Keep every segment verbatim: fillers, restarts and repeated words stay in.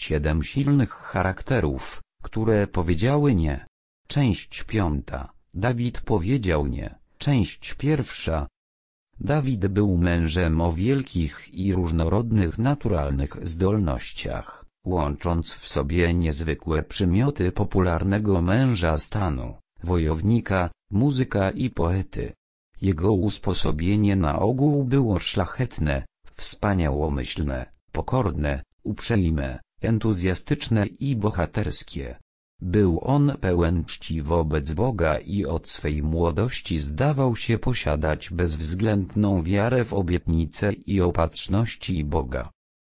siedem silnych charakterów, które powiedziały nie. Część piąta. Dawid powiedział nie. Część pierwsza. Dawid był mężem o wielkich i różnorodnych naturalnych zdolnościach, łącząc w sobie niezwykłe przymioty popularnego męża stanu, wojownika, muzyka i poety. Jego usposobienie na ogół było szlachetne, wspaniałomyślne, pokorne, uprzejme, entuzjastyczne i bohaterskie. Był on pełen czci wobec Boga i od swej młodości zdawał się posiadać bezwzględną wiarę w obietnice i opatrzności Boga.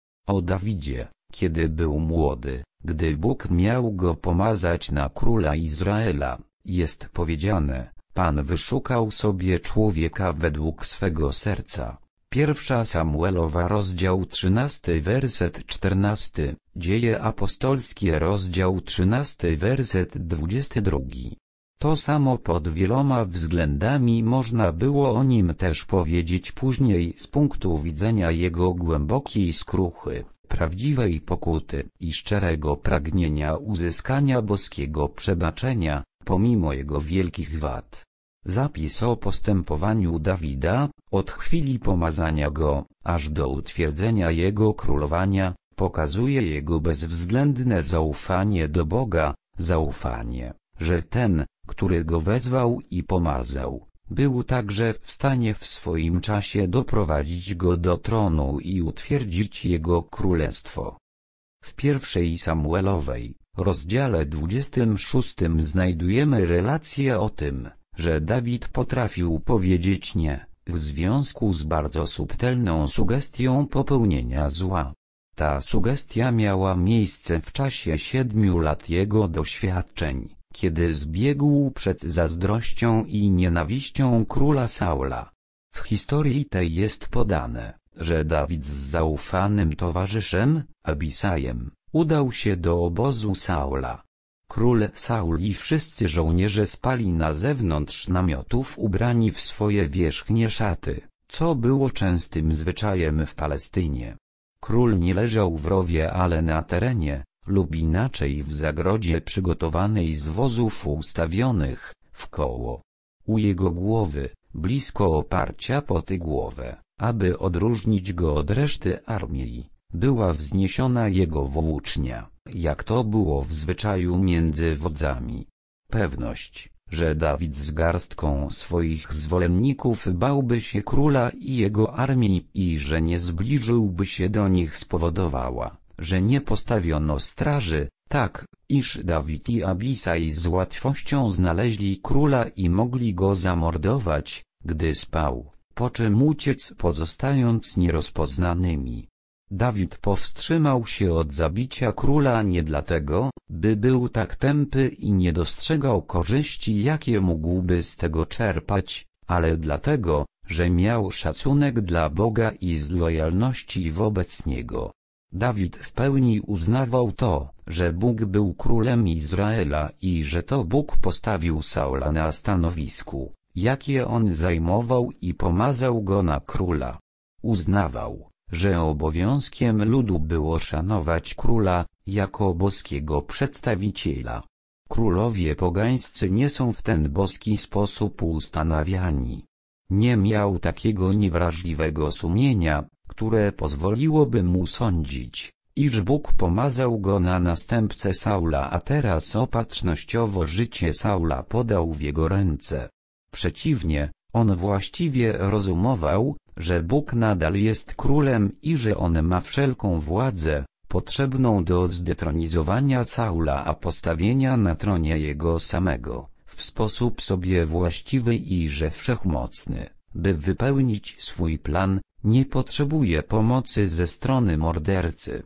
O Dawidzie, kiedy był młody, gdy Bóg miał go pomazać na króla Izraela, jest powiedziane: Pan wyszukał sobie człowieka według swego serca. Pierwsza Samuelowa rozdział trzynasty werset czternasty, Dzieje apostolskie rozdział trzynasty werset dwudziesty drugi. To samo pod wieloma względami można było o nim też powiedzieć później z punktu widzenia jego głębokiej skruchy, prawdziwej pokuty i szczerego pragnienia uzyskania boskiego przebaczenia, pomimo jego wielkich wad. Zapis o postępowaniu Dawida, od chwili pomazania go, aż do utwierdzenia jego królowania, pokazuje jego bezwzględne zaufanie do Boga, zaufanie, że ten, który go wezwał i pomazał, był także w stanie w swoim czasie doprowadzić go do tronu i utwierdzić jego królestwo. W pierwszej Samuelowej, rozdziale dwudziestym szóstym znajdujemy relację o tym, że Dawid potrafił powiedzieć nie, w związku z bardzo subtelną sugestią popełnienia zła. Ta sugestia miała miejsce w czasie siedmiu lat jego doświadczeń, kiedy zbiegł przed zazdrością i nienawiścią króla Saula. W historii tej jest podane, że Dawid z zaufanym towarzyszem, Abisajem, udał się do obozu Saula. Król Saul i wszyscy żołnierze spali na zewnątrz namiotów ubrani w swoje wierzchnie szaty, co było częstym zwyczajem w Palestynie. Król nie leżał w rowie, ale na terenie, lub inaczej w zagrodzie przygotowanej z wozów ustawionych w koło. U jego głowy, blisko oparcia pod głowę, aby odróżnić go od reszty armii, była wzniesiona jego włócznia, jak to było w zwyczaju między wodzami. Pewność, że Dawid z garstką swoich zwolenników bałby się króla i jego armii i że nie zbliżyłby się do nich, spowodowała, że nie postawiono straży, tak, iż Dawid i Abisaj z łatwością znaleźli króla i mogli go zamordować, gdy spał, po czym uciec, pozostając nierozpoznanymi. Dawid powstrzymał się od zabicia króla nie dlatego, by był tak tępy i nie dostrzegał korzyści, jakie mógłby z tego czerpać, ale dlatego, że miał szacunek dla Boga i z lojalności wobec Niego. Dawid w pełni uznawał to, że Bóg był królem Izraela i że to Bóg postawił Saula na stanowisku, jakie on zajmował, i pomazał go na króla. Uznawał, że obowiązkiem ludu było szanować króla, jako boskiego przedstawiciela. Królowie pogańscy nie są w ten boski sposób ustanawiani. Nie miał takiego niewrażliwego sumienia, które pozwoliłoby mu sądzić, iż Bóg pomazał go na następcę Saula, a teraz opatrznościowo życie Saula podał w jego ręce. Przeciwnie, on właściwie rozumował, że Bóg nadal jest królem i że on ma wszelką władzę potrzebną do zdetronizowania Saula, a postawienia na tronie jego samego, w sposób sobie właściwy, i że Wszechmocny, by wypełnić swój plan, nie potrzebuje pomocy ze strony mordercy.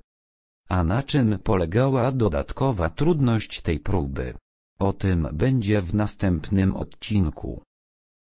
A na czym polegała dodatkowa trudność tej próby? O tym będzie w następnym odcinku.